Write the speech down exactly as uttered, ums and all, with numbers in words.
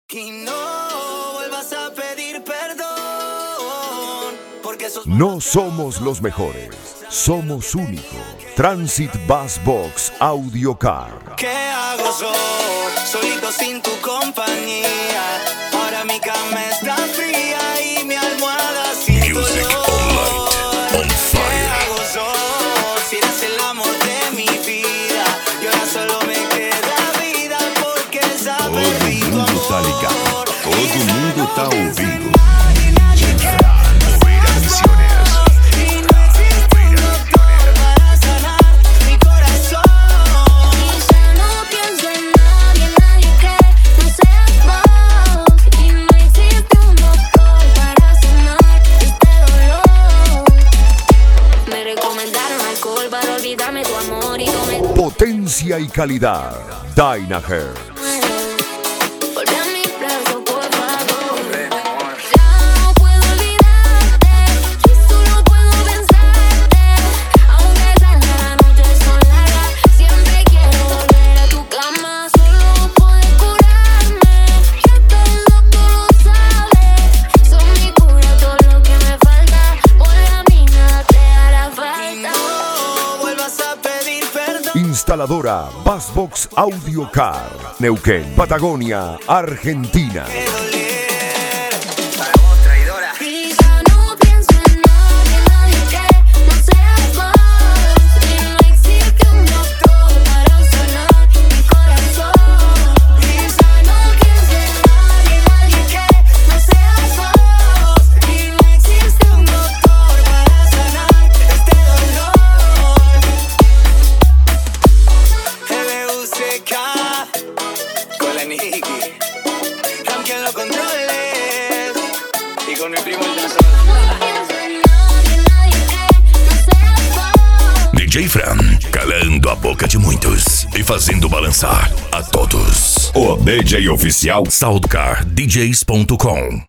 Y no vuelvas a pedir perdón, porque sos... No somos los mejores, somos únicos. Transit Bus Box Audio Car. ¿Qué hago yo, solito sin tu compañía? Ahora mi cama está fría y mi almohada sin Music dolor. on light, on ¿Qué fire. hago yo, si eres el amor de mi vida? Y ahora solo me queda vida porque ya perdí tu mundo tá amor. ligado, todo mundo tá ouvindo. Potencia y calidad. Dynaheart. Instaladora Busbox Audio Car. Neuquén, Patagonia, Argentina. Para vos, traidora. Y ya no pienso en nadie, nadie que no seas vos. Y no existe un doctor para sanar mi corazón. Y ya no pienso en nadie, nadie que no seas vos. Y no existe un doctor para sanar este dolor. L U C K con la Niki, aunque lo controles, y con mi primo el Tazón. D J Fran, calando a boca de muitos e fazendo balançar a todos. O D J oficial Soundcar D Js ponto com.